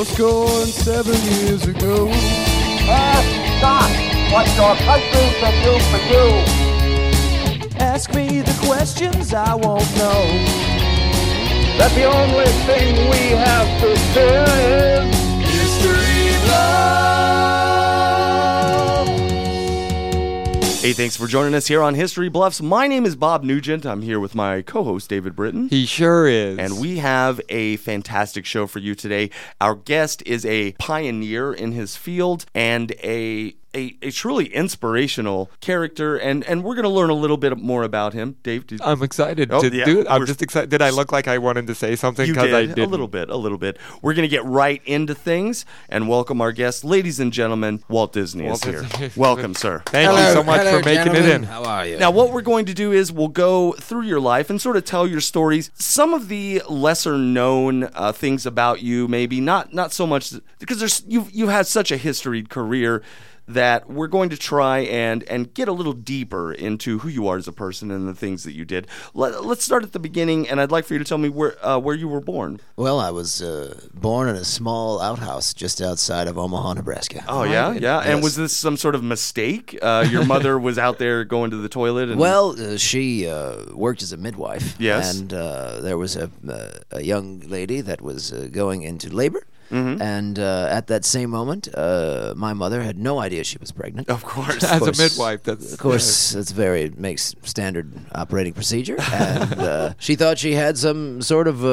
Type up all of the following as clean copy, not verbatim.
Four score and 7 years ago. Ask not what your country can do for you. Ask me the questions I won't know. That the only thing we have to fear is History Bluffs. Hey, thanks for joining us here on History Bluffs. My name is Bob Nugent. I'm here with my co-host, David Britton. He sure is. And we have a fantastic show for you today. Our guest is a pioneer in his field and a truly inspirational character, and we're going to learn a little bit more about him. Dave, I'm excited Oh, to yeah, do it. I'm we're- just excited. Did I look like I wanted to say something? you Because I did did a little bit. We're going to get right into things and welcome our guest, ladies and gentlemen. Walt Disney is here. Welcome, sir. Thank you so much for making it in. How are you? Now, what we're going to do is we'll go through your life and sort of tell your stories. Some of the lesser known things about you, maybe not so much because you've had such a historied career that we're going to try and get a little deeper into who you are as a person and the things that you did. Let's start at the beginning, and I'd like for you to tell me where you were born. Well, I was born in a small outhouse just outside of Omaha, Nebraska. Oh, yeah? And Yes. was this some sort of mistake? Your mother was out there going to the toilet? And Well, she worked as a midwife. Yes. And there was a young lady that was going into labor. Mm-hmm. And at that same moment, my mother had no idea she was pregnant. Of course. As a course. midwife, that's Of course, makes standard operating procedure, and she thought she had some sort of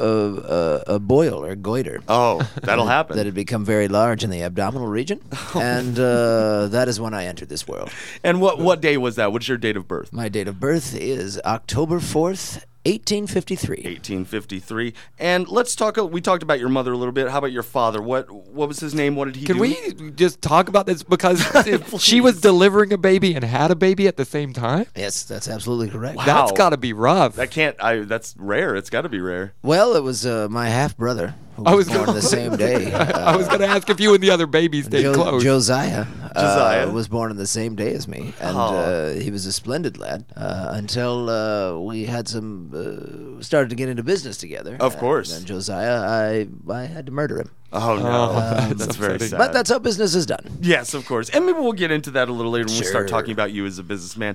a boil or goiter. Oh, that'll happen. That had become very large in the abdominal region, and that is when I entered this world. And what day was that? What's your date of birth? My date of birth is October 4th, 1853. 1853. And let's talk. We talked about your mother a little bit. How about your father? What was his name? What did he do? Can we just talk about this? Because if she was delivering a baby and had a baby at the same time? Yes, that's absolutely correct. Wow. That's got to be rough. That can't. That's rare. It's got to be rare. Well, it was my half brother who I was was born gonna- the same day. I was going to ask if you and the other baby stayed close. Josiah Josiah. was born on the same day as me, and Oh. he was a splendid lad until we had started to get into business together. Of course. And Josiah, I had to murder him. Oh no, that's that's very upsetting. sad. But that's how business is done. yes, of course. And maybe we'll get into that a little later when we start Sure. talking about you as a businessman.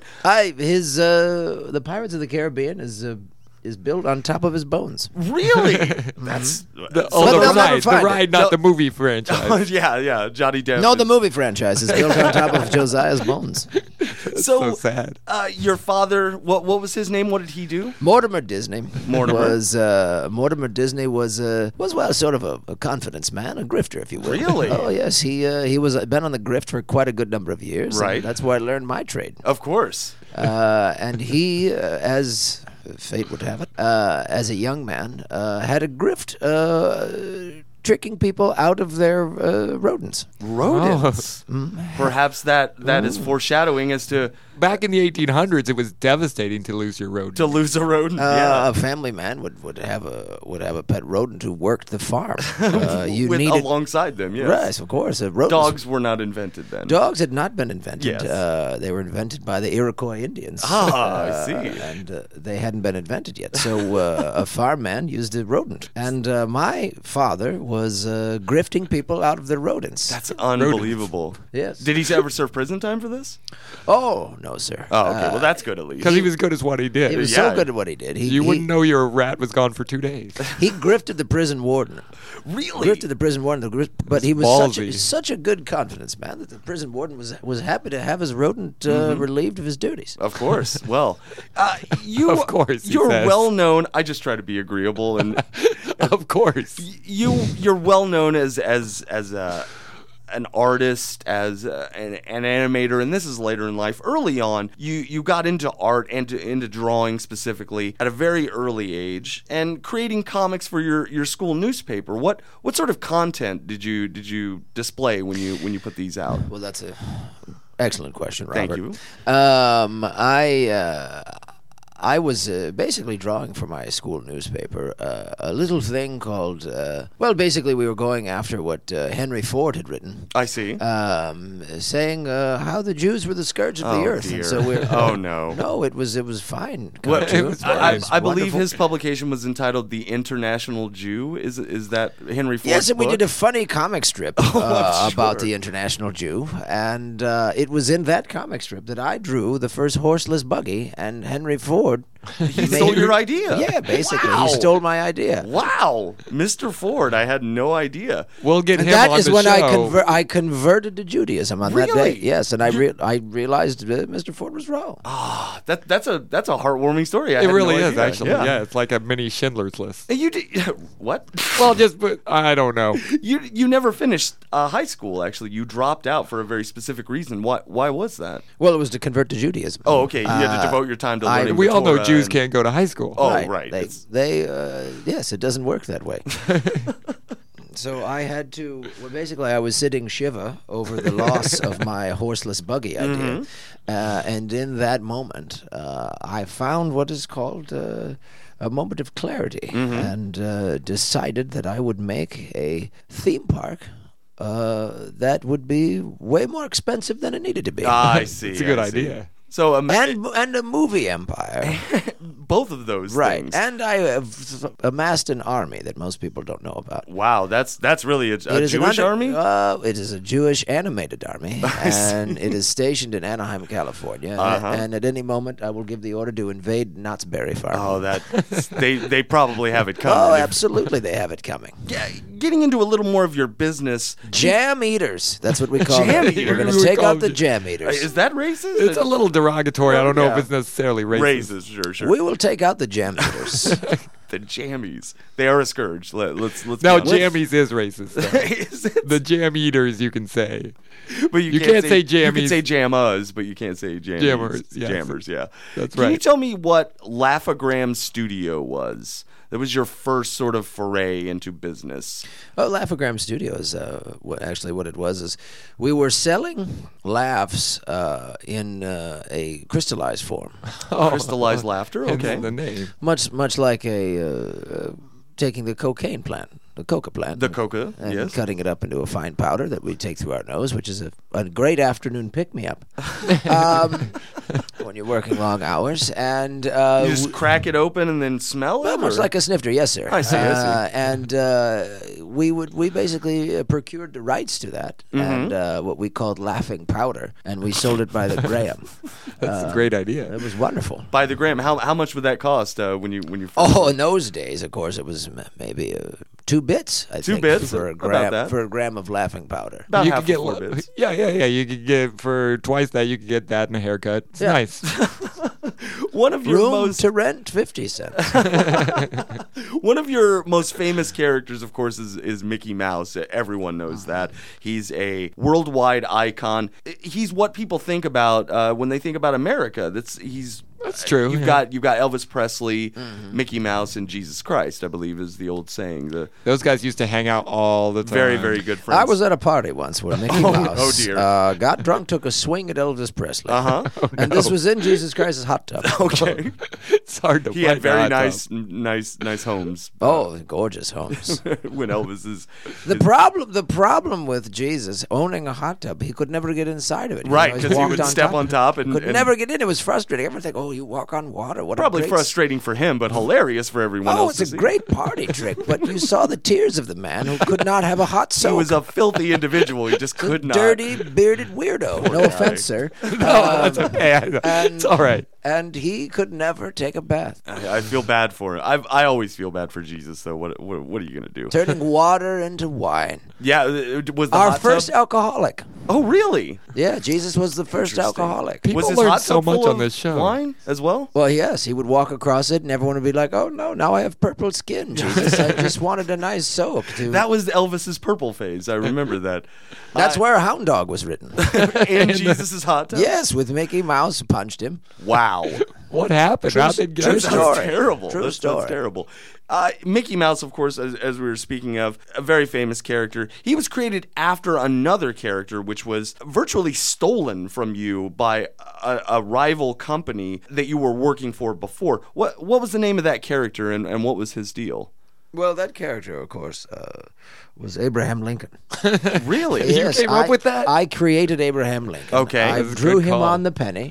The Pirates of the Caribbean is built on top of his bones. Really? That's The But they'll never ride, find it. not No. the movie franchise. yeah. Johnny Depp. No, is- the movie franchise is built on top of Josiah's bones. so sad. Your father. What was his name? What did he do? Mortimer Disney Mortimer. Mortimer Disney was well sort of a confidence man, a grifter, if you will. Really? Oh yes, he was been on the grift for quite a good number of years. Right. And that's where I learned my trade. Of course. And he, as fate would have it, as a young man, had a grift tricking people out of their rodents. Rodents. Perhaps that is foreshadowing as to Back in the 1800s, it was devastating to lose your road. lose a rodent. Yeah. A family man would have a pet rodent who worked the farm. You With needed alongside them. Yes. right, of course. Rodents. Dogs were not invented then. Dogs had not been invented. Yes. They were invented by the Iroquois Indians. I see. And they hadn't been invented yet. So a farm man used a rodent. And my father was grifting people out of their rodents. That's unbelievable. Yes. Did he ever serve prison time for this? Oh, no, sir. Oh, okay. Well, that's good at least. Because he was good at what he did. He was Yeah. so good at what he did. You wouldn't know your rat was gone for 2 days. He grifted the prison warden. Really? Grifted the prison warden, but he was ballsy. such a good confidence man that the prison warden was happy to have his rodent relieved of his duties. Of course. Well, you. Of course, he You're says. well known. I just try to be agreeable, and Of course. you're well known as an artist, as an animator, and this is later in life. Early on, you got into art and into drawing specifically at a very early age, and creating comics for your school newspaper. What sort of content did you display when you put these out? Well, that's a excellent question, Robert. Thank you. I was basically drawing for my school newspaper a little thing called, basically we were going after what Henry Ford had written. I see. Saying how the Jews were the scourge of the earth. Dear. And so we're, Oh, no. No, it was fine. What, cartoon. I believe Wonderful. his publication was entitled "The International Jew." Is that Henry Ford's Yes, and we book? did a funny comic strip I'm about sure. the International Jew, and it was in that comic strip that I drew the first horseless buggy, and Henry Ford. He stole your idea. Yeah, basically, Wow. he stole my idea. Wow, Mr. Ford, I had no idea. We'll get And him that on is the when show. I converted to Judaism on that Really? day. Yes, and I realized Mr. Ford was wrong. That's a heartwarming story. I It had really no is, idea. actually. Yeah, it's like a mini Schindler's List. And you did what? Well, I don't know. You never finished high school. Actually, you dropped out for a very specific reason. Why was that? Well, it was to convert to Judaism. Oh, okay. You had to devote your time to learning. We the all know Torah Jews and- can't go to high school. Oh, right. Yes, it doesn't work that way. So I had to. Well, basically, I was sitting shiva over the loss of my horseless buggy idea, and in that moment, I found what is called a moment of clarity, and decided that I would make a theme park. That would be way more expensive than it needed to be. I see. It's a good I see. idea. So and a movie empire. both of those Right, things. and I have amassed an army that most people don't know about. Wow, that's really a It is an Jewish army. It is a Jewish animated army, and it is stationed in Anaheim, California. And at any moment, I will give the order to invade Knott's Berry Farm. Oh, they probably have it coming. Oh, absolutely, they have it coming. Yeah, getting into a little more of your business. Jam eaters, that's what we call Jam them. eaters. We're going We to take call out the them jam eaters. Is that racist? It's a little derogatory. I don't know Yeah. if it's necessarily racist. Raises, sure. We will take out the jam eaters. The jammies, they are a scourge. Let's Now, be honest. jammies is racist. though. Is it? The jam eaters, you can say. But You can't say You can jammies. say jammas, but you can't say jammies. Jammers, yes. Jammers, yeah. That's Can you right. tell me what Laugh-O-Gram Studio was? That was your first sort of foray into business. Oh, Laugh-O-Gram Studios. Actually, what it was is we were selling laughs in a crystallized form, Crystallized laughter. Hence Okay. the name. much like taking the cocaine plant, the coca plant, The coca, and yes. cutting it up into a fine powder that we take through our nose, which is a great afternoon pick-me-up when you're working long hours. And You just crack it open and then smell it. well, much or- like a snifter, yes, sir. I see. And we basically procured the rights to that, Mm-hmm. and what we called laughing powder, and we sold it by the gram. That's a great idea. It was wonderful. by the gram. How much would that cost when you first Oh, in those days, of course, it was maybe 2 bits. I 2 think, bits? for a About gram that. for a gram of laughing powder. about You half could get of 4 bits? Yeah. You could get for twice that. You could get that and a haircut. It's Yeah. nice. One of your Room most to rent 50 cents. One of your most famous characters, of course, is Mickey Mouse. Everyone knows that. He's a worldwide icon. He's what people think about when they think about America. That's true. You've yeah. got Elvis Presley, Mickey Mouse, and Jesus Christ, I believe is the old saying. The Those guys used to hang out all the time. very, very good friends. I was at a party once where Mickey Mouse oh dear. got drunk, took a swing at Elvis Presley. Uh-huh. And this was in Jesus Christ's hot tub. Okay. It's hard to He find had very that nice homes. Oh, gorgeous homes. When Elvis is The problem with Jesus owning a hot tub, he could never get inside of it. Right, always 'cause he walked would step on top and- could and- never get in. It was frustrating. Everyone think, oh, you walk on water. What probably a great frustrating for him, but hilarious for everyone Oh, else. it's to a see. great party trick, but you saw the tears of the man who could not have a hot He soak. was a filthy individual. He just could not. dirty, bearded weirdo. No guy. offense, sir. That's okay. and- It's all right. And he could never take a bath. I feel bad for him. I always feel bad for Jesus, though. What are you gonna do? Turning water into wine. Yeah, it was the Our hot first tub? alcoholic. Oh, really? Yeah, Jesus was the first Interesting. alcoholic. People was his learn hot so tub much full on of this show. Wine as well. Well, yes, he would walk across it, and everyone would be like, "Oh no, now I have purple skin, Jesus. I just wanted a nice soak." That was Elvis's purple phase. I remember that. That's where Hound Dog was written. in Jesus' hot tub. Yes, with Mickey Mouse punched him. Wow. What happened? How did it True get story. Terrible. True That sounds story. terrible. Mickey Mouse, of course, as we were speaking of, a very famous character. He was created after another character, which was virtually stolen from you by a rival company that you were working for before. What was the name of that character, and what was his deal? Well, that character, of course, was Abraham Lincoln. Really? Yes, came up with that? I created Abraham Lincoln. Okay. I That's a drew good him call. on the penny.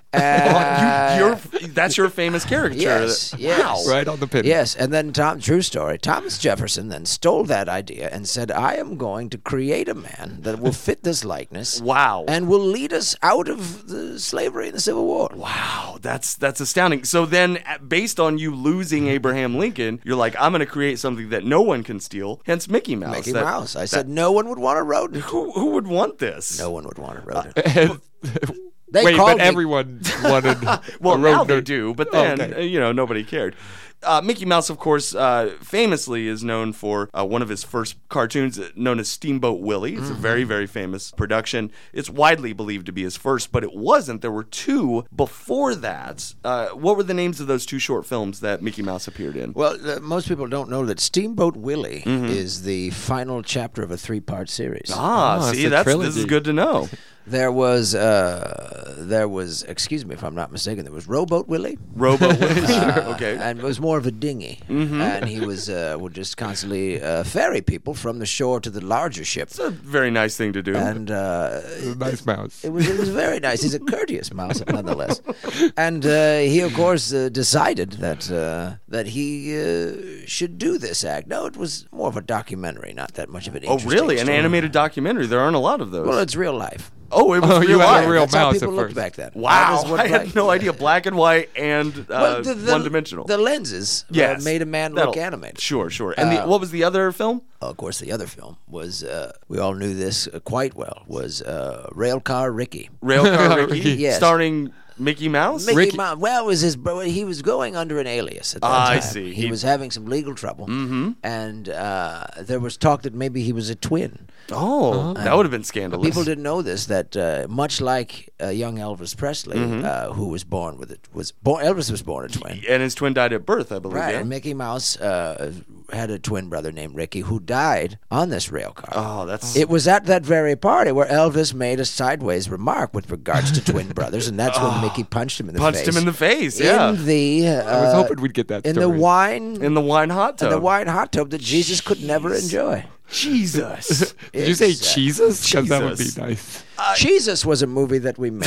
That's your famous character. Yes, yes. Wow. Right on the pin. Yes, and then true story. Thomas Jefferson then stole that idea and said, "I am going to create a man that will fit this likeness, Wow. and will lead us out of the slavery and the Civil War." Wow, that's astounding. So then, based on you losing Abraham Lincoln, you're like, I'm going to create something that no one can steal. Hence, Mickey Mouse. Mickey Mouse. I said no one would want a rodent. Who would want this? No one would want a rodent. They Wait, called but me- everyone wanted Well, a now rodent. they do, but then, Okay. nobody cared. Mickey Mouse, of course, famously is known for one of his first cartoons known as Steamboat Willie. It's a very, very famous production. It's widely believed to be his first, but it wasn't. There were two before that. What were the names of those two short films that Mickey Mouse appeared in? Well, most people don't know that Steamboat Willie Mm-hmm. is the final chapter of a 3-part series. Oh, See, it's a this is trilogy. good to know. There was, excuse me if I'm not mistaken, there was Rowboat Willie. Robo Willie. Okay. And it was more of a dinghy. And he would just constantly ferry people from the shore to the larger ship. It's a very nice thing to do. And Nice mouse. it was very nice. He's a courteous mouse, nonetheless. And he, of course, decided that he should do this act. No, it was more of a documentary, not that much of an Oh, interesting really? An story. animated documentary? There aren't a lot of those. Well, it's real life. Oh, it was Oh, real you had life. a real That's how mouse people at looked first. back then. Wow, That is what I had black- no idea. Black and white and Well, one-dimensional. The lenses Yes, made a man look animated. Sure. And what was the other film? Of course, the other film was, we all knew this quite well, was Railcar Ricky. Railcar Ricky, Yes. starring Mickey Mouse. Mickey Mouse. Well, it was he was going under an alias at that time. I see. He was having some legal trouble, and there was talk that maybe he was a twin. Oh, that would have been scandalous. People didn't know this, that much like young Elvis Presley, who was born with it, Elvis was born a twin. And his twin died at birth, I believe. Right, Yeah? and Mickey Mouse had a twin brother named Ricky who died on this rail car. Oh, that's It was at that very party where Elvis made a sideways remark with regards to twin brothers, and that's when Mickey punched him in the face. punched him in the face. Yeah, In the I was hoping we'd get that in story. the wine in the wine hot tub. the wine hot tub that Jesus could never enjoy. Jesus. Did you say It's, Jesus? Because that would be Jesus. nice. Jesus was a movie that we made.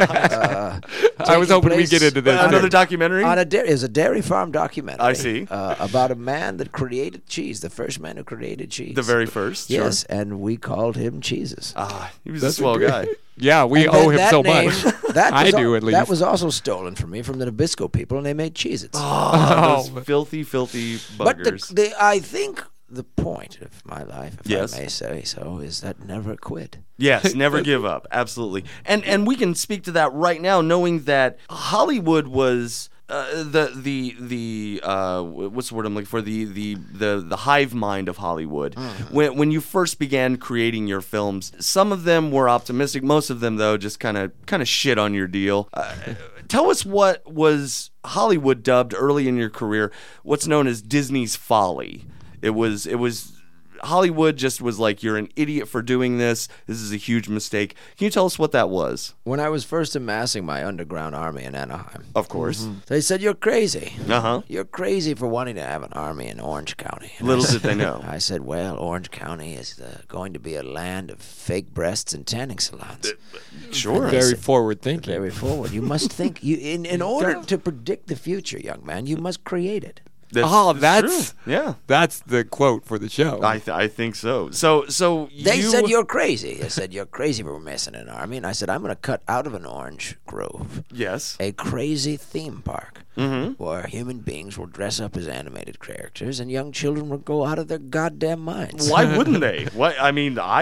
I was hoping we'd get into this. Another documentary. It was a dairy farm documentary. I see. About a man that created cheese, the first man who created cheese. The very first. Yes, Sure. and we called him Jesus. He was a swell guy. Yeah, we And owe then him that so name, much. That I was do, at least. That was also stolen from me from the Nabisco people, and they made Cheez-Its. Those filthy, filthy but buggers. I think the point of my life, if Yes. I may say so, is that never quit. Yes, never give up. Absolutely. And we can speak to that right now, knowing that Hollywood was the what's the word I'm looking for, the hive mind of Hollywood. When you first began creating your films, some of them were optimistic. Most of them, though, just kind of shit on your deal. Tell us what was Hollywood dubbed early in your career, what's known as Disney's folly. It was Hollywood just was like, you're an idiot for doing this. This is a huge mistake. Can you tell us what that was? When I was first amassing my underground army in Anaheim, Of course. they said, "You're crazy. Uh-huh. You're crazy for wanting to have an army in Orange County." And Little I did they know. I said, "Well, Orange County is going to be a land of fake breasts and tanning salons." Sure. Very forward thinking. Very forward. You must think. In order to predict the future, young man, you must create it. That's true. Yeah. That's the quote for the show. I think so. So They said you're crazy. They said you're crazy for messing an army, and I said I'm going to cut out of an orange grove Yes. a crazy theme park where human beings will dress up as animated characters, and young children will go out of their goddamn minds. Why wouldn't they? What I mean,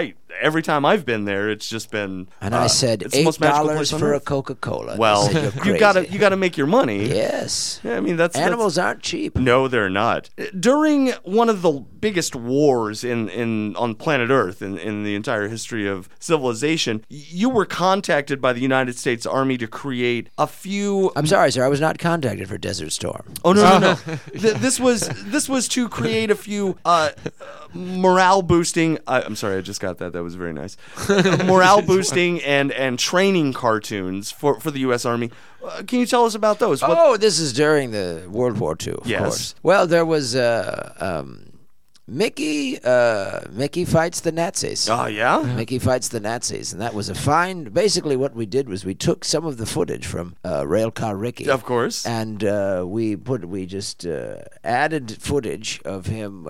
every time I've been there, it's just been. And I said it's the most magical $8 place on for a earth. Coca-Cola. Well, They said, "You're you gotta crazy." make your money. Yes. Yeah, I mean that's Animals aren't cheap. No, they're not. During one of the biggest wars on planet Earth in the entire history of civilization, you were contacted by the United States Army to create a few. I'm sorry, sir. I was not contacted for Desert Storm. Oh no! This was to create a few morale boosting. I'm sorry, I just got that. That was very nice. Morale boosting and training cartoons for the U.S. Army. Can you tell us about those? Oh, this is during the World War II, of Yes. course. Well, there was Mickey. Mickey fights the Nazis. Oh yeah. Mickey fights the Nazis, and that was a fine. Basically, what we did was we took some of the footage from Railcar Ricky, Of course. and we just added footage of him.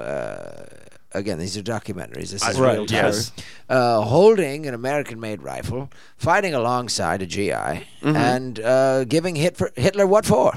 Again, these are documentaries. This is Right, real time. yes. Holding an American-made rifle, fighting alongside a GI, and giving Hitler what for?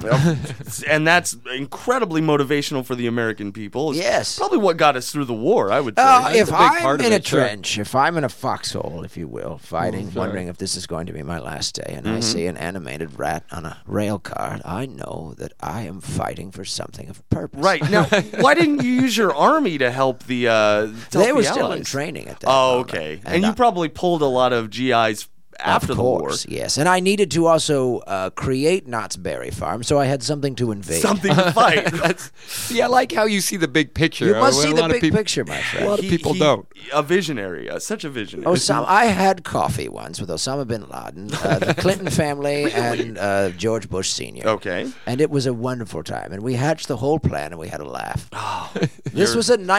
And that's incredibly motivational for the American people. It's Yes. probably what got us through the war, I would say. If a big I'm part of in a it, sure. trench, if I'm in a foxhole, if you will, fighting, sure. wondering if this is going to be my last day, and I see an animated rat on a rail car, I know that I am fighting for something of purpose. Right. Now, why didn't you use your army to help the They were the still in Allies? training at that Oh, moment. okay. And you probably pulled a lot of GIs after of the war. course, yes. And I needed to also create Knott's Berry Farm, so I had something to invade. Something to fight. See, I like how you see the big picture. You must A see lot the of big people- picture, my A friend. lot of people don't. A visionary, such a visionary. I had coffee once with Osama bin Laden, the Clinton family, and George Bush Sr. Okay. And it was a wonderful time. And we hatched the whole plan, and we had a laugh. This was in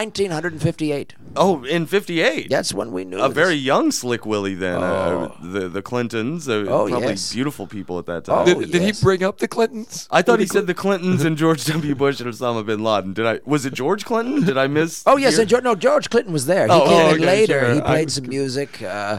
1958. Oh, in 58. That's when we knew A this. very young Slick Willie then. The Clintons, probably yes. beautiful people at that time. Oh, Did he yes. bring up the Clintons? I thought he said the Clintons and George W. Bush and Osama bin Laden. Was it George Clinton? Did I miss? Oh yes, hear? and George Clinton was there. He Oh, came in okay, later. sure. He I played was some music.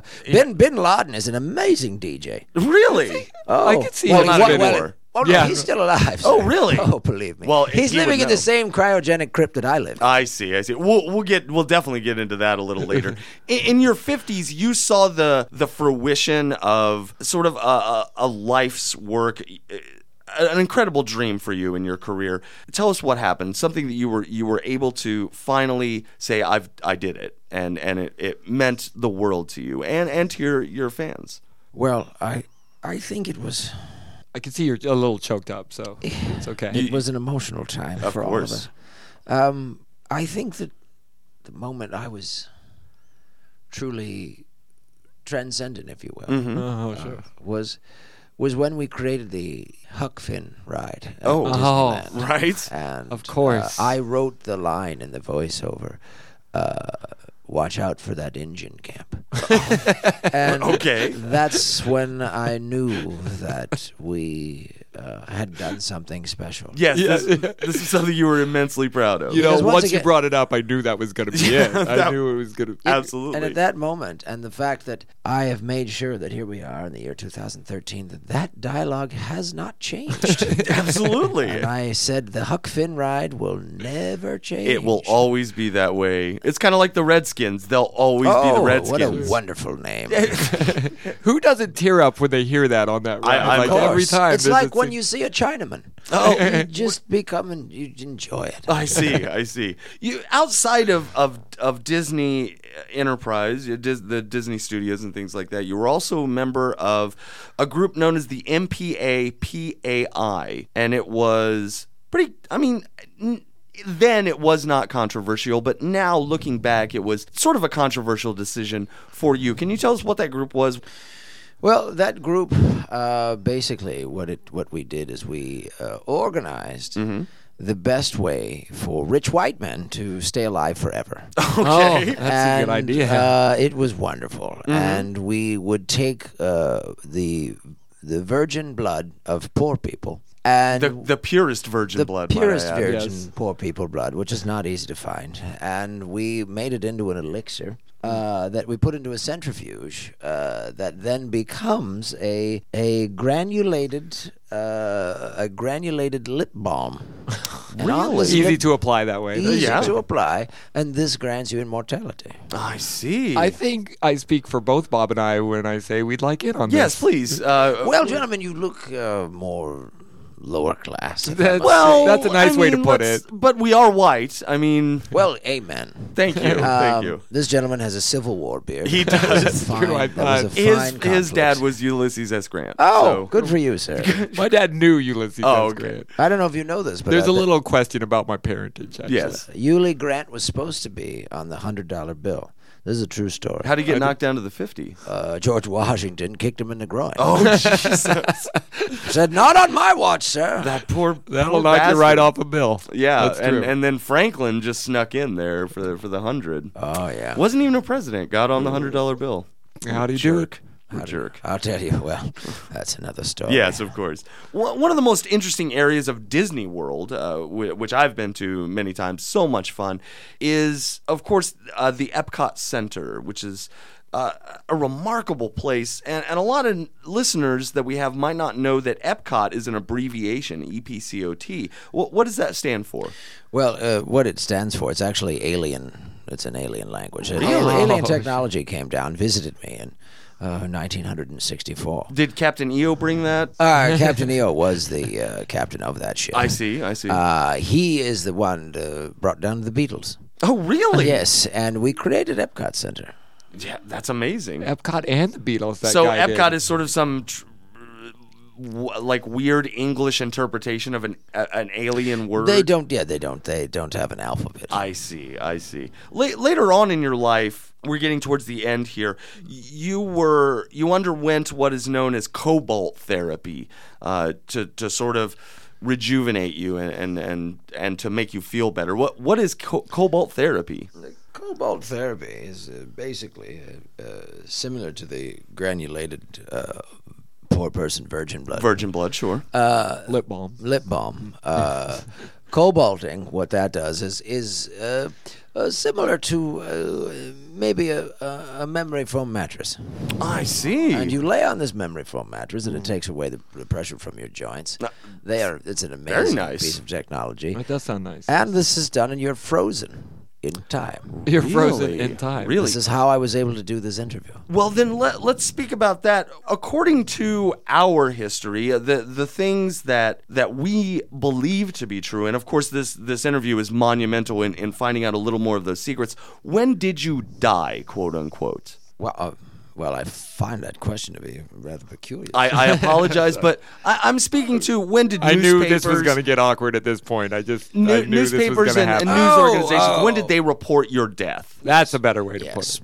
Bin Laden is an amazing DJ. Really? Oh, I could see well, him not well, anymore. Oh no, Yeah. he's still alive. Oh, sir. really? Oh, believe me. Well, he's he would living in know. the same cryogenic crypt that I live in. I see. We'll definitely get into that a little later. In your 50s, you saw the fruition of sort of a life's work, an incredible dream for you in your career. Tell us what happened. Something that you were able to finally say, I did it, and it meant the world to you and to your fans. Well, I think it was I can see you're a little choked up, so it's okay. it was an emotional time Of for course. all of us. I think that the moment I was truly transcendent, if you will, Oh, sure. was when we created the Huck Finn ride at Oh. Disneyland. Right? And Of course. I wrote the line in the voiceover. Watch out for that Indian camp. And Okay. that's when I knew that we had done something special. Yes, this is something you were immensely proud of. You know, Because once once you again- brought it up, I knew that was going to be it. I that- knew it was going to. Absolutely. And at that moment, and the fact that I have made sure that here we are in the year 2013, that dialogue has not changed. Absolutely. And I said the Huck Finn ride will never change. It will always be that way. It's kind of like the Redskins. They'll always be the Redskins. What a wonderful name. Who doesn't tear up when they hear that on that ride? I'm- Like Of every course. time. It's there's like a when thing- you see a Chinaman. Oh. You just become and you enjoy it. I see. You outside of Disney Enterprise, the Disney Studios and things like that. You were also a member of a group known as the MPA-PAI, and it was pretty. I mean. Then it was not controversial, but now looking back, it was sort of a controversial decision for you. Can you tell us what that group was? Well, that group, basically, what we did is we organized the best way for rich white men to stay alive forever. Oh, that's a good idea. It was wonderful, and we would take the virgin blood of poor people. And The purest virgin the blood. might I purest add. virgin Yes. poor people blood, which is not easy to find, and we made it into an elixir that we put into a centrifuge that then becomes a granulated lip balm. And on this Easy to apply that way. easy Yeah. to apply, and this grants you immortality. I see. I think I speak for both Bob and I when I say we'd like in on yes, this. please. Well, gentlemen, you look more lower class. That's a nice way to put let's- it. But we are white. I mean, Well, amen. thank you. Thank you. This gentleman has a Civil War beard. He That was a does. fine- True, I that was a thought. fine His dad conflict. was Ulysses S. Grant. Oh, so- good for you, sir. My dad knew Ulysses Oh, S. okay. Grant. I don't know if you know this, but There's a little question about my parentage. Actually. Yes. Uli Grant was supposed to be on the $100 bill. This is a true story. How'd he get knocked down to the 50? George Washington kicked him in the groin. Oh, Jesus. Said, "Not on my watch, sir." That poor That'll poor knock you right bastard. off a bill. Yeah, That's true. and then Franklin just snuck in there for the 100. Oh yeah. Wasn't even a president. Got on the $100 bill. How do you do it? Jerk. I'll tell you. Well, that's another story. Yes, of course. One of the most interesting areas of Disney World, which I've been to many times, so much fun, is, of course, the Epcot Center, which is a remarkable place. And a lot of listeners that we have might not know that Epcot is an abbreviation, EPCOT. What does that stand for? Well, what it stands for, it's actually alien. It's an alien language. Really? Alien technology came down, visited me in 1964. Did Captain EO bring that? Captain EO was the captain of that ship. I see. He is the one that brought down the Beatles. Oh, really? Yes, and we created Epcot Center. Yeah, that's amazing. Epcot and the Beatles. That So guy Epcot did. is sort of some like weird English interpretation of an alien word. They don't have an alphabet. I see. Later on in your life, we're getting towards the end here. You underwent what is known as cobalt therapy to sort of rejuvenate you and to make you feel better. What is cobalt therapy? Cobalt therapy is basically similar to the granulated poor person virgin blood. Virgin blood, sure. lip balm. Lip balm. Cobalting, what that does is similar to maybe a memory foam mattress. I see. And you lay on this memory foam mattress, and it takes away the pressure from your joints. It's an amazing nice. piece of technology. That does sound nice. And this is done, and you're frozen in time. You're frozen Really? in time. Really? This is how I was able to do this interview. Well, then let's speak about that. According to our history, the things that we believe to be true, and of course this interview is monumental in finding out a little more of those secrets. When did you die, quote unquote? Well, I find that question to be rather peculiar. I apologize, but I'm speaking to when did I newspapers... knew this was going to get awkward at this point. I knew this was newspapers going to and happen. news organizations, when did they report your death? That's a better way to put Yes, it.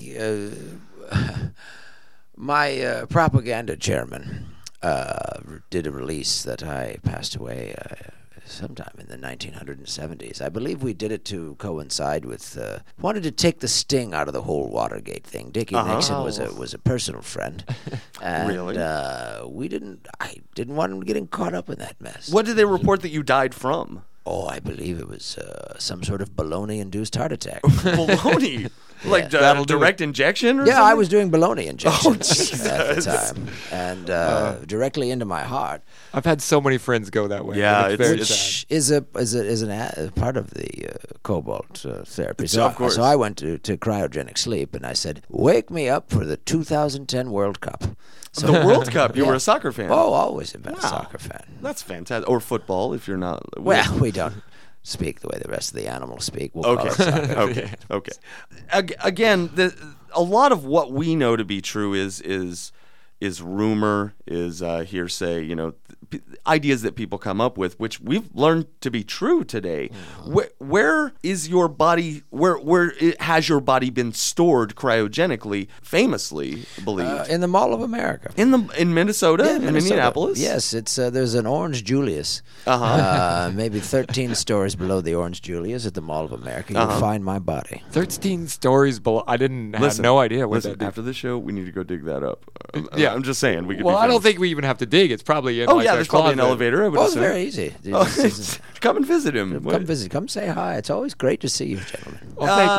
my propaganda chairman did a release that I passed away sometime in the 1970s. I believe we did it to coincide with wanted to take the sting out of the whole Watergate thing. Dickie Nixon was a personal friend, and Really? I didn't want him getting caught up in that mess. What did they report that you died from? Oh, I believe it was some sort of baloney-induced heart attack. Baloney. Like That'll do direct injection or Yeah, something? I was doing baloney injections at the time, and directly into my heart, I've had so many friends go that way. Yeah, and it's very which sad. is a part of the cobalt therapy. Of course. So I went to cryogenic sleep, and I said, "Wake me up for the 2010 World Cup." So, The World Cup. You were a soccer fan. Oh, always have been Wow. a soccer fan. That's fantastic. Or football, if you're not. Well, we don't speak the way the rest of the animals speak. We'll call it soccer. Okay. Again, a lot of what we know to be true is rumor, is hearsay. Ideas that people come up with, which we've learned to be true today. Where is your body? Where has your body been stored cryogenically? Famously believed In the Mall of America. in Minnesota, Yeah, in Minnesota. Minneapolis. Yes, it's there's an Orange Julius. Maybe 13 stories below the Orange Julius at the Mall of America. You'll find my body. 13 stories below. I didn't have Listen, no idea what listen, that did. after the show, we need to go dig that up. Yeah. I'm just saying. We could. Well, be I don't famous. think we even have to dig. It's probably in Oh like yeah, a there's probably an closet. elevator. I would Oh, it's assume. very easy. Come and visit him. Come visit. Come say hi. It's always great to see you, gentlemen. Well, thank you.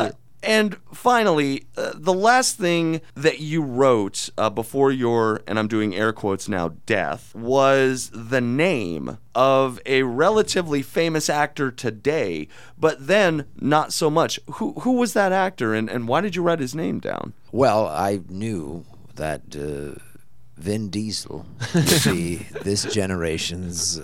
And finally, the last thing that you wrote before your, and I'm doing air quotes now, death, was the name of a relatively famous actor today, but then not so much. Who was that actor, and why did you write his name down? Well, I knew that Vin Diesel would be this generation's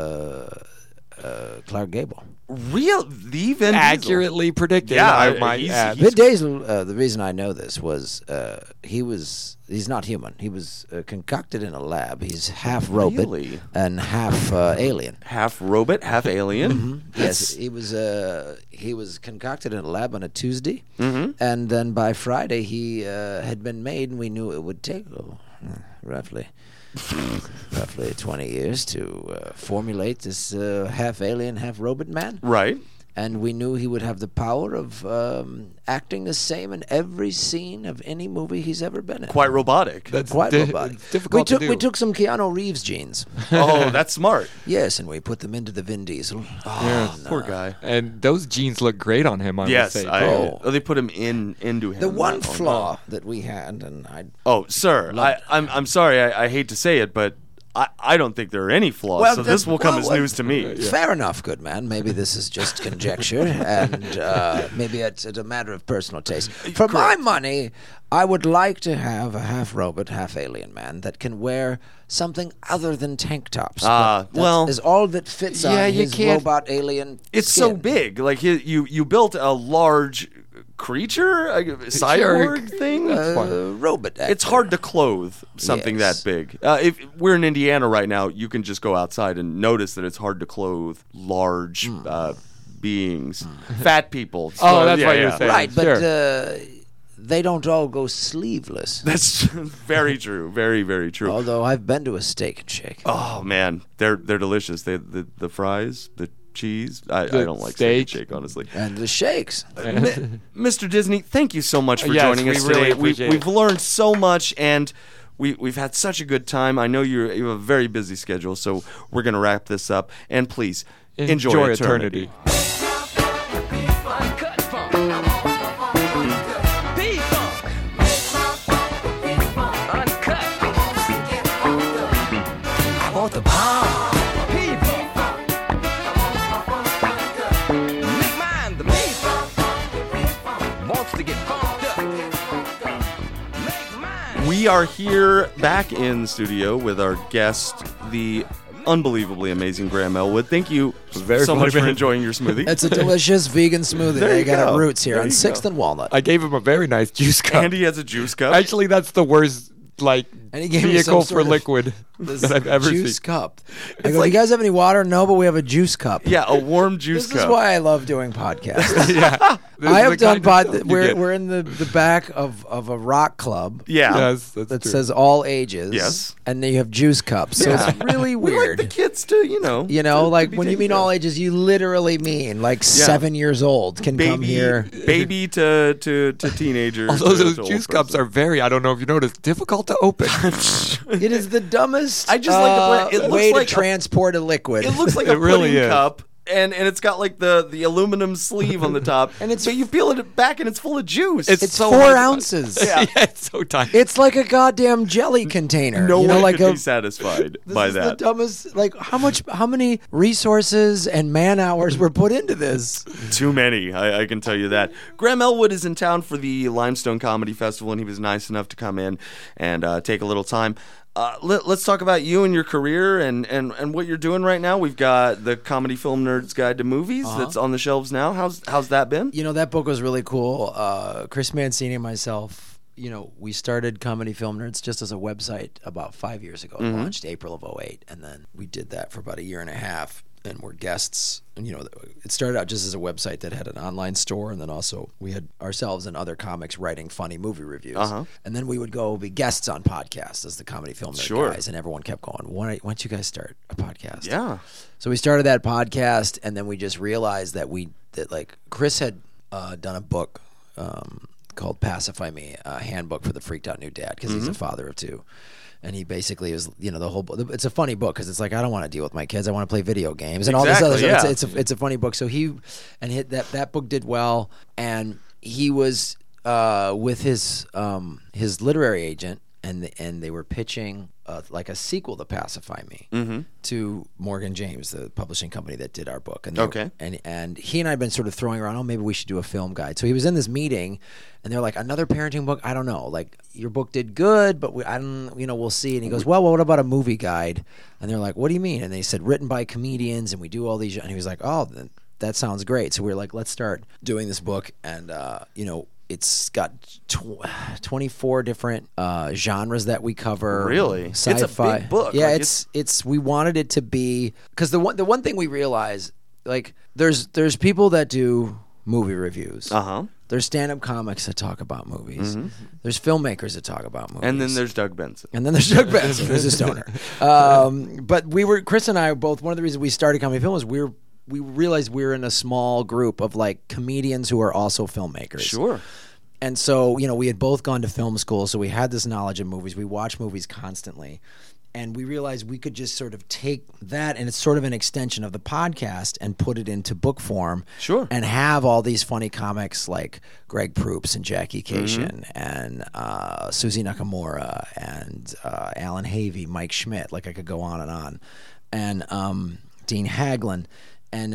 Clark Gable. The Vin Diesel? Accurately predicted. Yeah, I might add. Vin Diesel, the reason I know this was he's not human. He was concocted in a lab. He's half robot Really? and half alien. Half robot, half alien. Yes, he was concocted in a lab on a Tuesday, and then by Friday he had been made, and we knew it would take roughly 20 years to formulate this half alien, half robot man. Right. And we knew he would have the power of acting the same in every scene of any movie he's ever been in. Quite robotic. That's Quite robotic. It's difficult to do. We took some Keanu Reeves genes. Oh, that's smart. Yes, and we put them into the Vin Diesel. Yeah. Poor guy. And those jeans look great on him, I would Yes, say. they put him into him. The one Oh, flaw that we had, and I Oh, sir, I'm sorry. I hate to say it, but I don't think there are any flaws. Well, so this will come as well, news to me. Fair enough, good man. Maybe this is just conjecture, and maybe it's a matter of personal taste. For my money, I would like to have a half robot, half alien man that can wear something other than tank tops. That well, is all that fits on you his can't- robot alien. It's skin. so big. Like you built a large creature, a cyborg thing. Robot. It's actor. hard to clothe something Yes. that big. If we're in Indiana right now, you can just go outside and notice that it's hard to clothe large beings, fat people. Oh, So, that's yeah, what you're yeah. saying. Right, but Sure. they don't all go sleeveless. That's very true. Very, very true. Although I've been to a Steak and Shake. Oh man, they're delicious. The fries, the cheese. I don't like Steak and steak. Shake, honestly. And the shakes. Mr. Disney, thank you so much for Yes, joining we us really today. appreciate We've it. learned so much, and we've had such a good time. I know you have a very busy schedule, so we're going to wrap this up. And please enjoy eternity. We are here back in the studio with our guest, the unbelievably amazing Graham Elwood. Thank you very so much for funny. enjoying your smoothie. It's a delicious vegan smoothie. There They you got go. it roots here There on you 6th go. and Walnut. I gave him a very nice juice cup. Andy has a juice cup. Actually, that's the worst And he gave me some vehicle sort for of liquid that I've ever juice seen. cup. I go, you guys have any water? No, but we have a juice cup. Yeah, a warm juice This cup. is why I love doing podcasts. Yeah. This I is have the done kind of stuff you we're get. we're in the back of a rock club Yeah. Yes, that's that true. says all ages. Yes. And then you have juice cups. So Yeah. it's really We like weird. the kids to, You know, to like be when you taken mean care all of. ages, you literally mean like 7 years old can come here. baby to teenagers. Although to those old juice cups person. are very, I don't know if you noticed, difficult to open. It is the dumbest I just like the brand. It looks way like to a- transport a liquid. It looks like It a really pudding is. cup, and it's got like the aluminum sleeve on the top, And it's- so you peel it back, and it's full of juice. It's It's so 4 hard to- ounces. yeah, it's so tiny. It's like a goddamn jelly container. no you know, one like could a, be satisfied this by is that. the dumbest. Like how many resources and man hours were put into this? Too many, I can tell you that. Graham Elwood is in town for the Limestone Comedy Festival, and he was nice enough to come in and take a little time. Let's talk about you and your career and what you're doing right now. We've got the Comedy Film Nerd's Guide to Movies that's on the shelves now. How's that been? You know, that book was really cool. Chris Mancini and myself, we started Comedy Film Nerds just as a website about 5 years ago. It launched April of 2008, and then we did that for about a year and a half. And we're guests. And, it started out just as a website that had an online store, and then also we had ourselves and other comics writing funny movie reviews. And then we would go be guests on podcasts as the Comedy Film Nerd Sure. guys, and everyone kept going, why don't you guys start a podcast? Yeah. So we started that podcast, and then we just realized that Chris had done a book called Pacify Me, a handbook for the freaked out new dad, because he's a father of 2. And he basically is, the whole book. It's a funny book because it's like, I don't want to deal with my kids. I want to play video games and all this other Exactly, stuff. yeah. It's a funny book. So that book did well, and he was with his literary agent, and they were pitching like a sequel to Pacify Me to Morgan James, the publishing company that did our book. And and he and I had been sort of throwing around, oh, maybe we should do a film guide. So he was in this meeting, and they're like, another parenting book? I don't know. Like, your book did good, but we'll see. And he goes, well, what about a movie guide? And they're like, what do you mean? And they said, written by comedians, and we do all these. And he was like, oh, that sounds great. So we were like, let's start doing this book, and it's got 24 different genres that we cover. Really? Sci-fi. It's a big book. Yeah, Like, it's we wanted it to be, because the one thing we realized, like, there's people that do movie reviews. There's stand-up comics that talk about movies. There's filmmakers that talk about movies. And then there's Doug Benson. Who's a stoner. But Chris and I both, one of the reasons we started Comedy Film was we realized we were in a small group of like comedians who are also filmmakers. Sure. And so, we had both gone to film school, so we had this knowledge of movies. We watch movies constantly. And we realized we could just sort of take that, and it's sort of an extension of the podcast, and put it into book form. Sure. And have all these funny comics like Greg Proops and Jackie Cation and Susie Nakamura and Alan Havey, Mike Schmidt. Like, I could go on, and Dean Haglund. And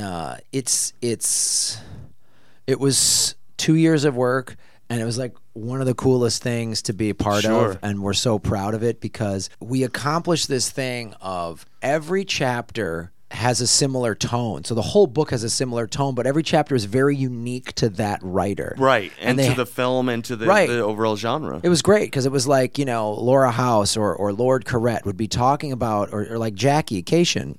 it was 2 years of work, and it was like one of the coolest things to be a part of, and we're so proud of it because we accomplished this thing of every chapter has a similar tone. So the whole book has a similar tone, but every chapter is very unique to that writer. Right, and to the film and to the overall genre. It was great because it was like, Laura House or Lord Corrett would be talking about, or like Jackie Cation,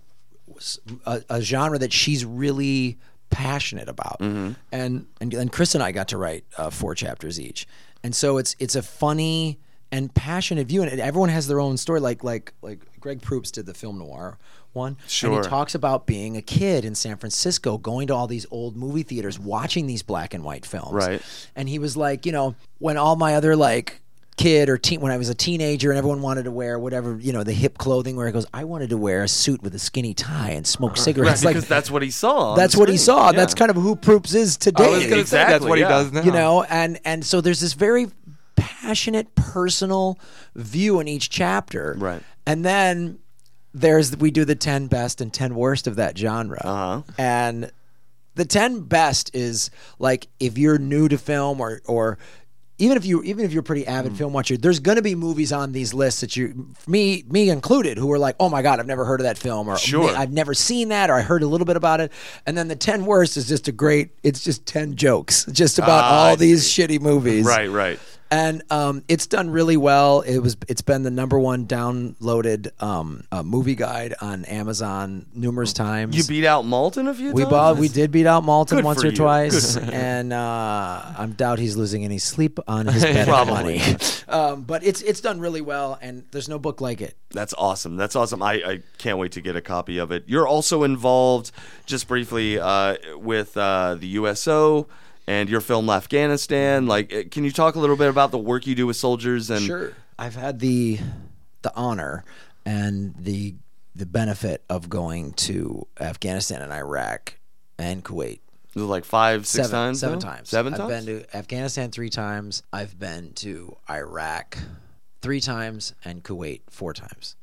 a genre that she's really passionate about. And Chris and I got to write 4 chapters each. And so it's a funny and passionate view, and everyone has their own story. Like Greg Proops did the film noir one. Sure. And he talks about being a kid in San Francisco, going to all these old movie theaters, watching these black and white films. Right. And he was like, when all my other kid or teen, when I was a teenager and everyone wanted to wear whatever, the hip clothing, where he goes, I wanted to wear a suit with a skinny tie and smoke cigarettes. Right, because that's what he saw. That's what he saw. Yeah. That's kind of who Proops is today. I was going to say that's what he does now. And so there's this very passionate, personal view in each chapter. Right. And then we do the 10 best and 10 worst of that genre. And the 10 best is like, if you're new to film or even if you're a pretty avid film watcher, there's going to be movies on these lists that me included, who are like, oh my God, I've never heard of that film, or I've never seen that, or I heard a little bit about it. And then the 10 worst is just it's just 10 jokes just about all these shitty movies. Right. And it's done really well. It's been the #1 downloaded movie guide on Amazon numerous times. You beat out Malton a few times? We did beat out Malton Good once for or you. twice, and I doubt he's losing any sleep on his bed of money. But it's done really well, and there's no book like it. That's awesome. I can't wait to get a copy of it. You're also involved, just briefly, with the USO. And your film Afghanistan, can you talk a little bit about the work you do with soldiers? And Sure. I've had the honor and the benefit of going to Afghanistan and Iraq and Kuwait. Was it like 5, 6 times? 7 times. 7 times? I've been to Afghanistan 3 times. I've been to Iraq 3 times and Kuwait 4 times.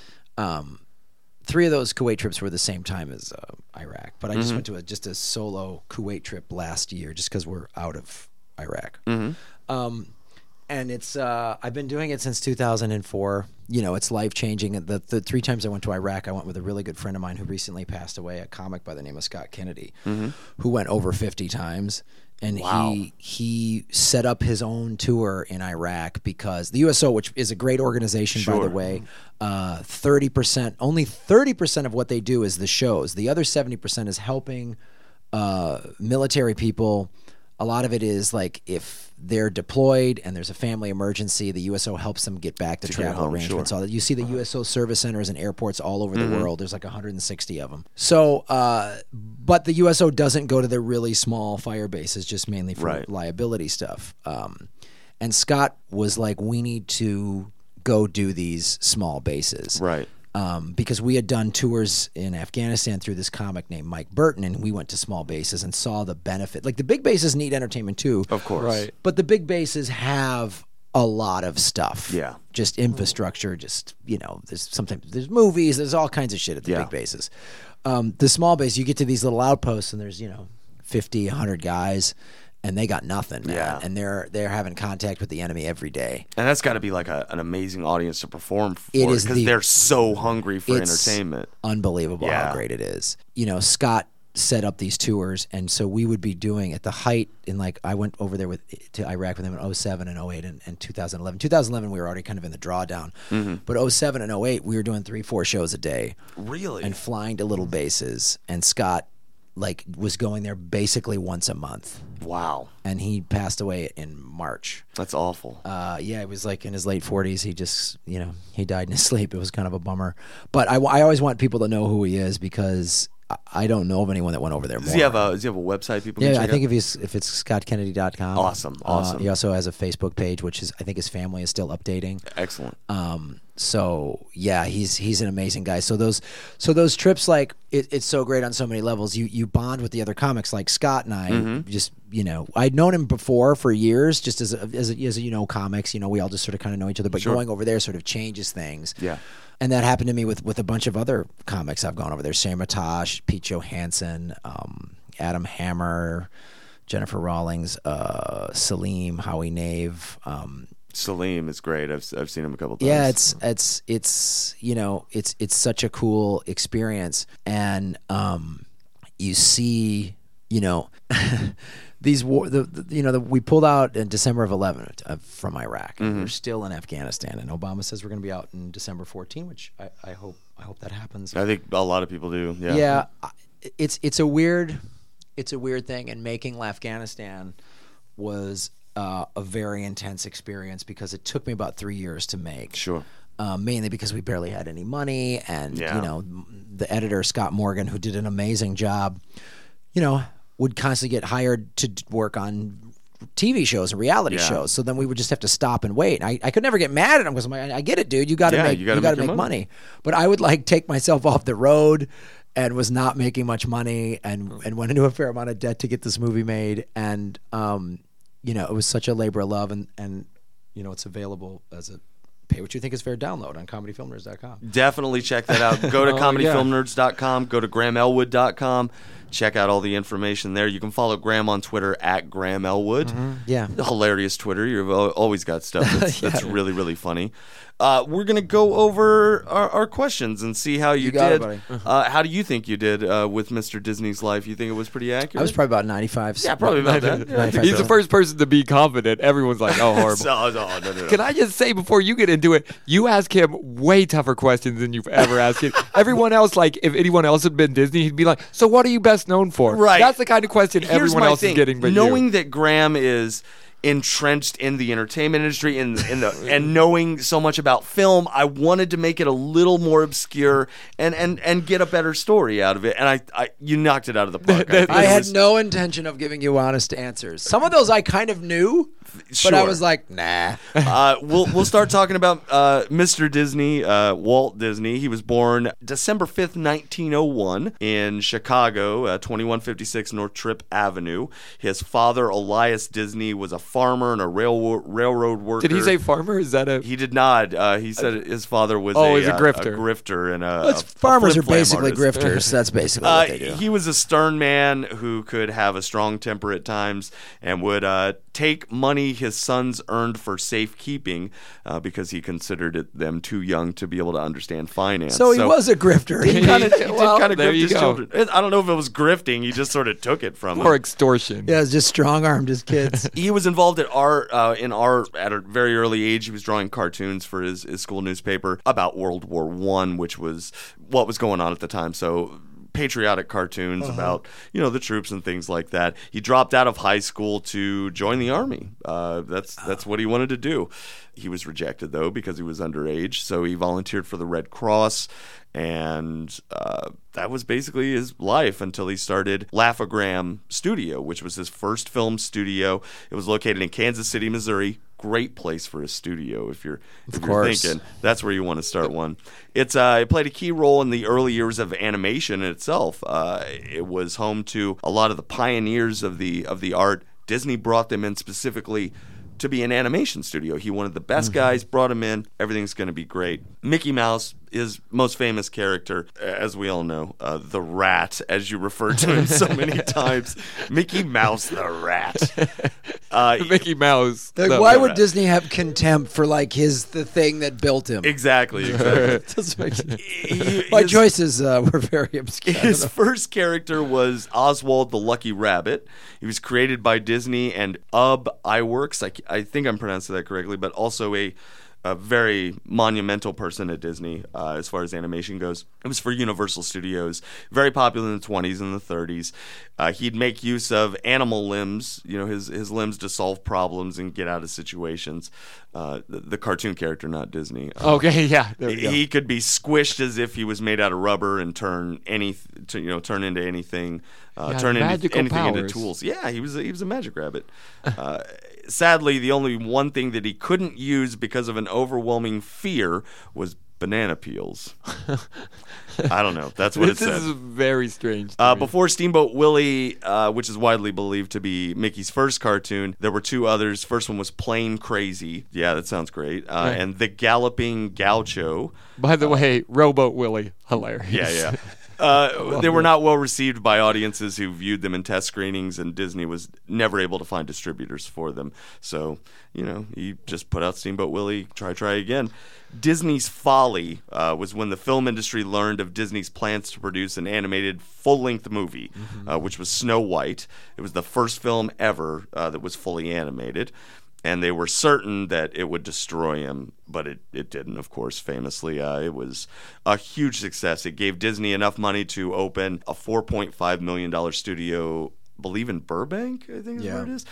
3 of those Kuwait trips were the same time as Iraq, but I just went to a solo Kuwait trip last year just because we're out of Iraq. And it's I've been doing it since 2004. It's life-changing. The 3 times I went to Iraq, I went with a really good friend of mine who recently passed away, a comic by the name of Scott Kennedy, who went over 50 times. And he set up his own tour in Iraq because the USO, which is a great organization, by the way, 30%, only 30% of what they do is the shows. The other 70% is helping military people. A lot of it is like if they're deployed and there's a family emergency, the USO helps them get back to travel arrangements. All that. You see the USO service centers and airports all over the world. There's like 160 of them. So, but the USO doesn't go to the really small fire bases, just mainly for liability stuff. And Scott was like, we need to go do these small bases. Right. because we had done tours in Afghanistan through this comic named Mike Burton, and we went to small bases and saw the benefit. Like the big bases need entertainment too, Of course. Right. but the big bases have a lot of stuff. Yeah. Just infrastructure, just, there's movies, there's all kinds of shit at the Yeah. big bases. The small base, you get to these little outposts and there's, 50, 100 guys and they got nothing, man. Yeah. And they're having contact with the enemy every day. And that's got to be like an amazing audience to perform for It is because they're so hungry for It's entertainment. unbelievable Yeah. how great it is. Scott set up these tours, and so we would be doing at the height in I went over there to Iraq with him in 07 and 08 and 2011. 2011 we were already kind of in the drawdown, but 07 and 08 we were doing 3-4 shows a day Really? and flying to little bases. And Scott was going there basically once a month, Wow. and he passed away in March. That's awful. It was in his late 40s. He just, he died in his sleep. It was kind of a bummer. But I always want people to know who he is because I don't know of anyone that went over there more. Does he have a website people can Yeah, check I think out? if it's scottkennedy.com. Awesome. He also has a Facebook page, which I think his family is still updating. Excellent. So yeah, he's an amazing guy. So those trips, it's so great on so many levels. You bond with the other comics, like Scott and I. Just I'd known him before for years, just as comics. We all just sort of kind of know each other. But going over there sort of changes things. Yeah. And that happened to me with a bunch of other comics I've gone over there. Sam Matosh, Pete Johansson, Adam Hammer, Jennifer Rawlings, Salim, Howie Nave. Salim is great. I've seen him a couple times. Yeah, it's such a cool experience, and you see, these we pulled out in December of 11 from Iraq. And we're still in Afghanistan, and Obama says we're going to be out in December 14, which I hope that happens. I think a lot of people do. Yeah. Yeah, it's a weird thing, and making Afghanistan was a very intense experience because it took me about 3 years to make. Sure. Mainly because we barely had any money, and Yeah. the editor Scott Morgan, who did an amazing job, would constantly get hired to work on TV shows and reality Yeah. shows. So then we would just have to stop and wait. And I could never get mad at him because I'm like, I get it, dude. You got to make you gotta make your money. But I would take myself off the road and was not making much money and went into a fair amount of debt to get this movie made. And it was such a labor of love, and it's available as a pay what you think is fair download on comedyfilmnerds.com. Definitely check that out. Go to comedyfilmnerds.com. Go to grahamelwood.com. Check out all the information there. You can follow Graham on Twitter at Graham Elwood. Yeah. Hilarious Twitter. You've always got stuff that's really, really funny. We're going to go over our questions and see how you got it, did. buddy. How do you think you did with Mr. Disney's Life? You think it was pretty accurate? I was probably about 95. Yeah, probably about that. Yeah, I think He's so. the first person to be confident. Everyone's like, oh, horrible. No. Can I just say before you get into it, you ask him way tougher questions than you've ever asked him. Everyone else, if anyone else had been Disney, he'd be like, so what are you best known for? Right. That's the kind of question Here's everyone my else thing. is getting but knowing you. that Graham is entrenched in the entertainment industry and knowing so much about film, I wanted to make it a little more obscure and get a better story out of it. And you knocked it out of the park. I had no intention of giving you honest answers. Some of those I kind of knew, but I Sure. was like, nah. We'll start talking about Mr. Disney, Walt Disney. He was born December 5th, 1901 in Chicago, 2156 North Tripp Avenue. His father, Elias Disney, was a farmer and a railroad worker. Did he say farmer? Is that a... He did not. He said his father was he's a grifter. a grifter and Farmers a are basically artist. grifters. That's basically what they do. He was a stern man who could have a strong temper at times and would take money his sons earned for safekeeping because he considered them too young to be able to understand finance. So he was a grifter. He did kind of there grift you his go. children. I don't know if it was grifting. He just sort of took it from Or them. extortion. Yeah, just strong-armed his kids. He was involved in art at a very early age. He was drawing cartoons for his school newspaper about World War I, which was what was going on at the time. So patriotic cartoons about the troops and things like that. He dropped out of high school to join the army. That's what he wanted to do. He was rejected though because he was underage. So he volunteered for the Red Cross. And that was basically his life until he started Laugh-O-Gram Studio, which was his first film studio. It was located in Kansas City, Missouri. great place for a studio if you're course. thinking that's where you want to start one. It played a key role in the early years of animation itself. It was home to a lot of the pioneers of the art. Disney brought them in specifically to be an animation studio. He wanted the best guys, brought him in. Everything's going to be great. Mickey Mouse, his most famous character, as we all know, the rat, as you referred to him so many times. Mickey Mouse, the rat. Mickey Mouse. Like, why would Disney have contempt for like the thing that built him? Exactly. Doesn't make sense. My choices were very obscure. His first character was Oswald the Lucky Rabbit. He was created by Disney and Ub Iwerks. I think I'm pronouncing that correctly, but also a very monumental person at Disney as far as animation goes. It was for Universal Studios, very popular in the 20s and the 30s. He'd make use of animal limbs, his limbs to solve problems and get out of situations. The cartoon character, not Disney. Okay, yeah. There we go. He could be squished as if he was made out of rubber and turn into anything. Turn anything into tools. Yeah, he was a magic rabbit. Sadly, the only one thing that he couldn't use because of an overwhelming fear was banana peels. I don't know. That's what it said. This is very strange. To me. Before Steamboat Willie, which is widely believed to be Mickey's first cartoon, there were two others. First one was Plain Crazy. Yeah, that sounds great. And The Galloping Gaucho. By the way, Rowboat Willie, hilarious. Yeah. They were not well received by audiences who viewed them in test screenings, and Disney was never able to find distributors for them. So, he just put out Steamboat Willie, try again. Disney's Folly was when the film industry learned of Disney's plans to produce an animated full-length movie, which was Snow White. It was the first film ever that was fully animated. And they were certain that it would destroy him, but it didn't, of course, famously. It was a huge success. It gave Disney enough money to open a $4.5 million studio, I believe in Burbank, I think is where it is.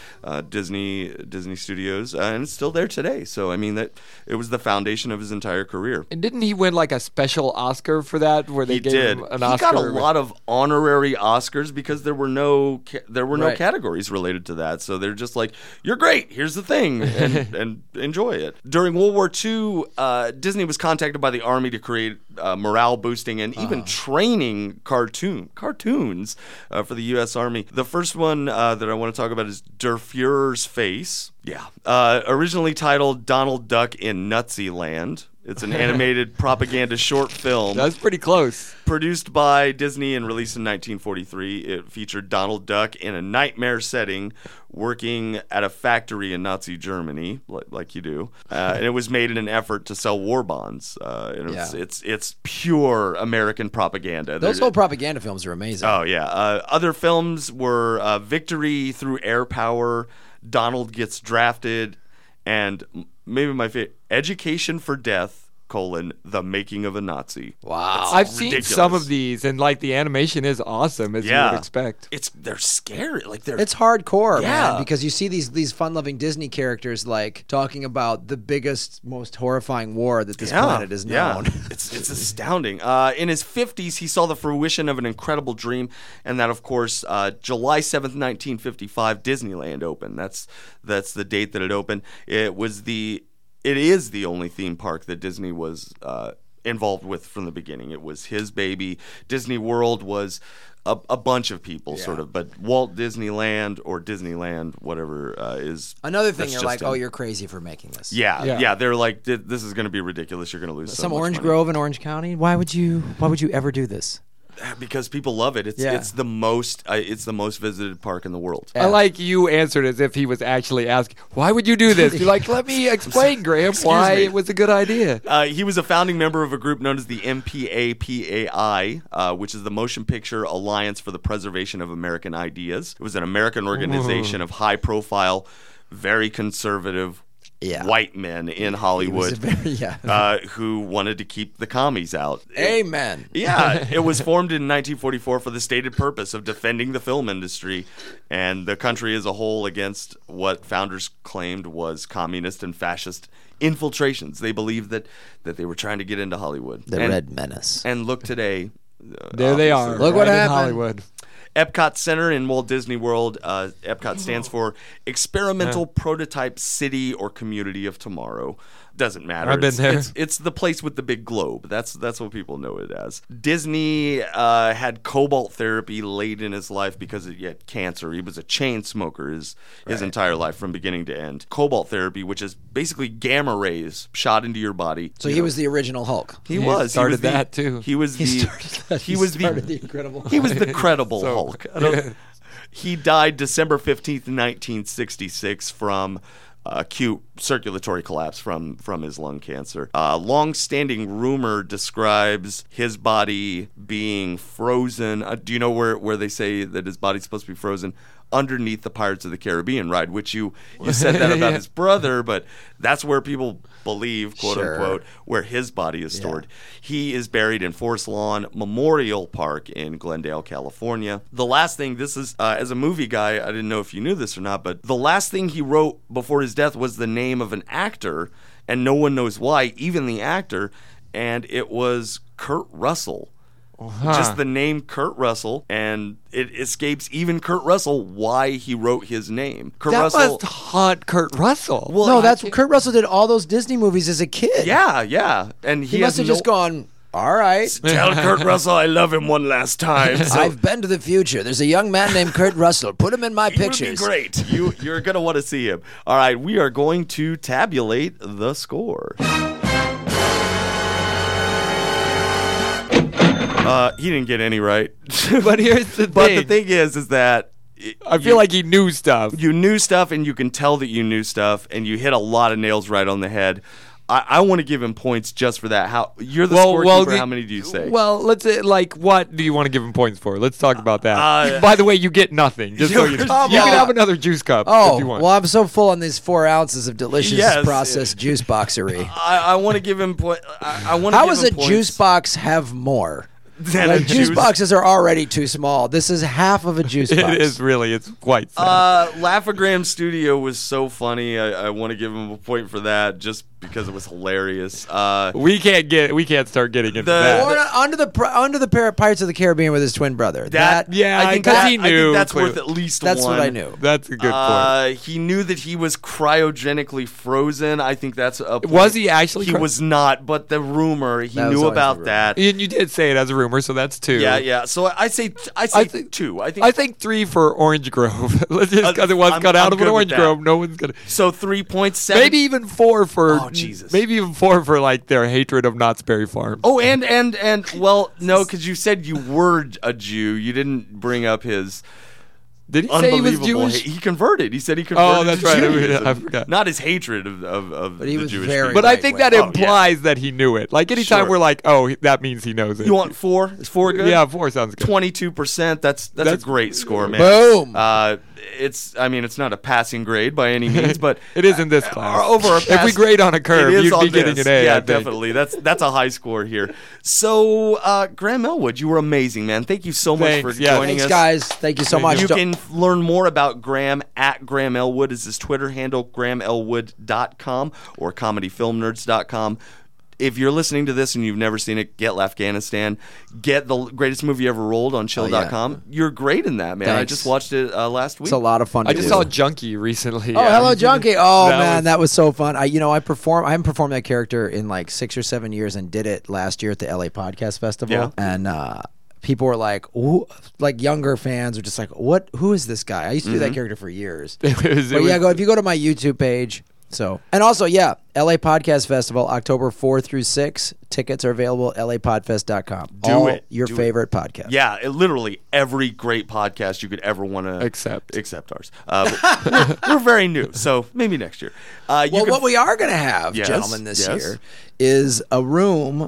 Disney Studios, and it's still there today. So, that it was the foundation of his entire career. And didn't he win like a special Oscar for that, where they gave him an Oscar? He got a lot of honorary Oscars because there were no categories related to that. So they're just like, "You're great. Here's the thing, and enjoy it." During World War II, Disney was contacted by the Army to create morale boosting and even training cartoons for the U.S. Army. The first one that I want to talk about is Der Fuhrer's Face. Yeah. Originally titled Donald Duck in Nutsy Land. It's an animated propaganda short film. That's pretty close. Produced by Disney and released in 1943. It featured Donald Duck in a nightmare setting working at a factory in Nazi Germany, like you do. And it was made in an effort to sell war bonds. It's pure American propaganda. Those whole propaganda films are amazing. Oh, yeah. Other films were Victory Through Air Power, Donald Gets Drafted, and maybe my favorite, Education for Death, The Making of a Nazi. Wow. I've seen some of these, and the animation is awesome, as you would expect. They're scary. It's hardcore, man, because you see these fun-loving Disney characters talking about the biggest, most horrifying war that this planet has known. It's astounding. In his 50s, he saw the fruition of an incredible dream, and that, of course, July 7th, 1955, Disneyland opened. That's the date that it opened. It is the only theme park that Disney was involved with from the beginning. It was his baby. Disney World was a bunch of people, sort of, but Walt Disneyland or Disneyland, whatever, is another thing. You're like, you're crazy for making this. Yeah. They're like, this is going to be ridiculous. You're going to lose so some much Orange money. Grove in Orange County. Why would you ever do this? Because people love it. It's the most visited park in the world. I like you answered as if he was actually asking, why would you do this? You're like, let me explain, Graham, why it was a good idea. He was a founding member of a group known as the MPAPAI, which is the Motion Picture Alliance for the Preservation of American Ideas. It was an American organization of high-profile, very conservative white men in Hollywood who wanted to keep the commies out. Amen. It was formed in 1944 for the stated purpose of defending the film industry and the country as a whole against what founders claimed was communist and fascist infiltrations. They believed that they were trying to get into Hollywood. The Red Menace. And look today. There they are. Look what happened. Hollywood. Epcot Center in Walt Disney World. Epcot stands for Experimental Prototype City or Community of Tomorrow. Doesn't matter. I've been there. It's the place with the big globe. That's what people know it as. Disney had cobalt therapy late in his life because he had cancer. He was a chain smoker his entire life from beginning to end. Cobalt therapy, which is basically gamma rays shot into your body. So he was the original Hulk. He was. started He was the- that, too. He was the. He was started the. the Incredible Hulk. He was the credible So- Hulk. He died December 15th, 1966 from acute circulatory collapse from his lung cancer. Long-standing rumor describes his body being frozen. Do you know where they say that his body's supposed to be frozen? Underneath the Pirates of the Caribbean ride, which you said that about his brother, but that's where people believe, quote unquote, where his body is stored. He is buried in Forest Lawn Memorial Park in Glendale, California. The last thing, this is, as a movie guy, I didn't know if you knew this or not, but the last thing he wrote before his death was the name of an actor, and no one knows why, even the actor, and it was Kurt Russell. Just the name Kurt Russell, and it escapes even Kurt Russell why he wrote his name. Kurt That Russell. must haunt Kurt Russell. Well, No, I that's can't- Kurt Russell did all those Disney movies as a kid. Yeah, and He must have just gone, all right. Tell Kurt Russell I love him one last time. So I've been to the future. There's a young man named Kurt Russell. Put him in my he would be pictures. great. You're gonna want to see him. All right, we are going to tabulate the score. He didn't get any right. But here's the But thing. the thing is that I feel like he knew stuff. you knew stuff, and you can tell that you knew stuff, and you hit a lot of nails right on the head. I want to give him points just for that. How you're the scorekeeper? How many do you say? Well, let's what do you want to give him points for? Let's talk about that. Uh, By the way, you get nothing. Just so you know. Come You can on. have another juice cup if Oh, you want. well, I'm so full on these 4 ounces of delicious Yes. processed juice boxery. I want to give him point. I want to. How give does him a points juice box have more? than Like a juice boxes are already too small. This is half of a juice box. It is really. It's quite sad. Laugh-O-Gram Studio was so funny. I want to give him a point for that, just because it was hilarious. We can't start getting into The- that. Or under the Pirates of the Caribbean with his twin brother. Yeah, I think 'cause that- he I knew, think that's clearly. worth at least that's one. what I knew. That's a good point. He knew that he was cryogenically frozen. I think that's a point. Was he actually? He was not, but the rumor, he That was knew always about the rumor. that. And you did say it as a rumor, so that's 2. Yeah. So I say think- 2. I think 3 for Orange Grove. Let's just because it was I'm- cut I'm out of good an with Orange that. Grove. No one's gonna. so. 3 points. Maybe even 4 for. Oh, Jesus. Maybe even 4 for like their hatred of Knott's Berry Farm. Oh, and well, no, because you said you were a Jew. You didn't bring up his Did he say he was unbelievable. Jewish? He converted. He said he converted. Oh, that's to right. Judaism. I forgot. Not his hatred of But he the was Jewish very- people. But I think that Lightweight. implies that he knew it. Like anytime Sure. we're like, oh, that means he knows it. You want 4? Is 4 good? Yeah, 4 sounds good. 22%. That's a great score, man. Boom. It's not a passing grade by any means, but It is in this class. Over a If we pass- grade on a curve, it is you'd on be getting this. an A. Yeah, I think. definitely. That's a high score here. So, Graham Elwood, you were amazing, man. Thank you so much Thanks, for yeah. joining Thanks, us. guys. Thank you so much. You can learn more about Graham at Graham Elwood is his Twitter handle, grahamelwood.com or comedyfilmnerds.com. If you're listening to this and you've never seen it, get Afghanistan. Get the greatest movie ever rolled on chill.com. You're great in that, man. I Thanks. just watched it last week. It's a lot of fun to I just do. saw Junkie recently. Oh, hello, Junkie! Oh That man, was- that was so fun. I haven't performed that character in like 6 or 7 years, and did it last year at the LA Podcast Festival. Yeah. And people were like, "Ooh," like younger fans are just like, "What? Who is this guy?" I used to do that character for years. It was- But yeah, if you go to my YouTube page. So, and also, yeah, LA Podcast Festival, October 4 through 6. Tickets are available at lapodfest.com. Do it. Your Do it. favorite podcast. Yeah, literally every great podcast you could ever want to Except ours. But we're very new, so maybe next year. Well, what we are going to have, Yes, gentlemen, this yes. year is a room.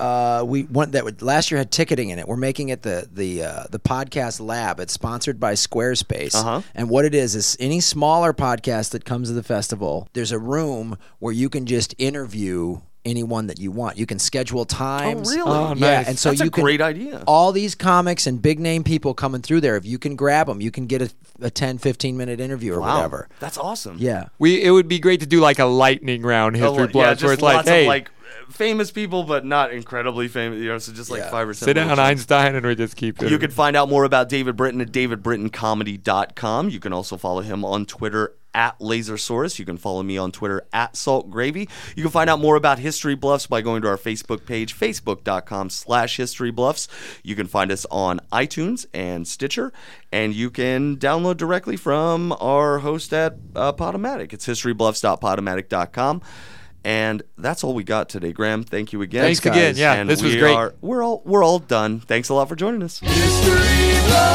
Last year had ticketing in it. We're making it the podcast lab. It's sponsored by Squarespace. Uh-huh. And what it is any smaller podcast that comes to the festival, there's a room where you can just interview anyone that you want. You can schedule times. really? Oh, Yeah, nice. and so That's you a can, great idea. all these comics and big name people coming through there, if you can grab them, you can get a 10, 15-minute interview or whatever. That's awesome. Yeah. it would be great to do like a lightning round history Yeah, blast just where it's like, lots hey, of famous people, but not incredibly famous. So just like 5 or 7. Sit down, Einstein, and we just keep it. You can find out more about David Britton at davidbrittoncomedy.com. You can also follow him on Twitter at Lasersaurus. You can follow me on Twitter at Salt Gravy. You can find out more about History Bluffs by going to our Facebook page, facebook.com/historybluffs. You can find us on iTunes and Stitcher, and you can download directly from our host at Podomatic. It's historybluffs.podomatic.com. And that's all we got today, Graham. Thank you again. Thanks again. Yeah, and this was great. We're all done. Thanks a lot for joining us. History Bluffs.